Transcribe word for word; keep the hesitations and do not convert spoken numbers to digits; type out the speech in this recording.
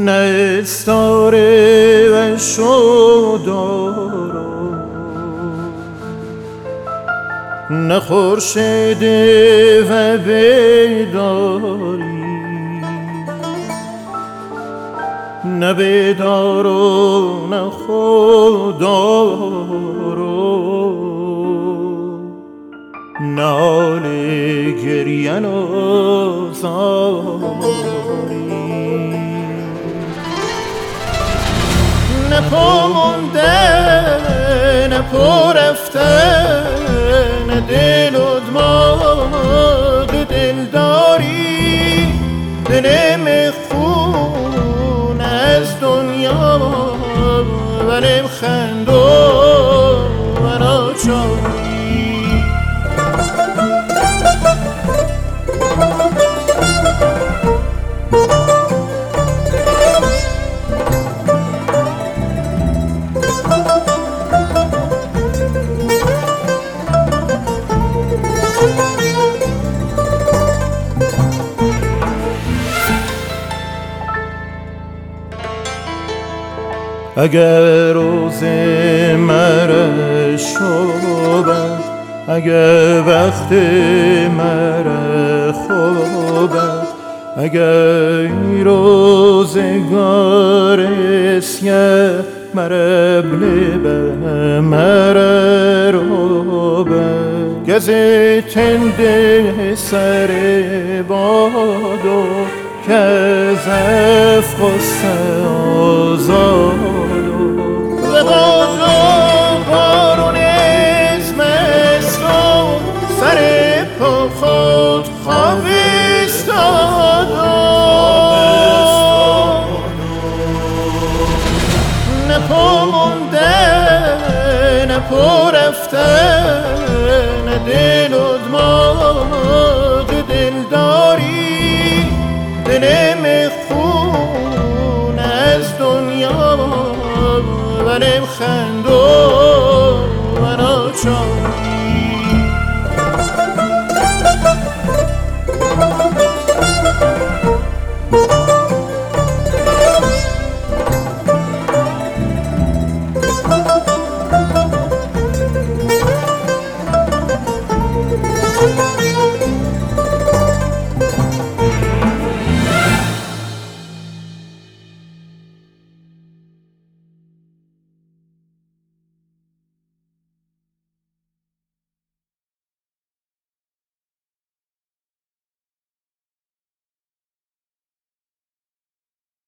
نه استاره و شودارا، نه خورشید و بیداری، نه بیدار و نه خوددارو، نه حال گریان و زاری، نه پا مونده نه پا رفته، نه دل و دماغ دلداری، دل مخون از دنیا و نمخند و ناچاری. اگر روز مرا شوبد، اگر وقت مرا خوبد، اگر روزگار سیه مرا بلبه مرا روبد، گزه تنده سر بادو که از افق و آزادو و بادو بارون از مستو سر پا خود خوابستادو، نه پا مونده نه پا رفته، نه دل و دماغ دلداری، دل مخون از دنیا و نمخند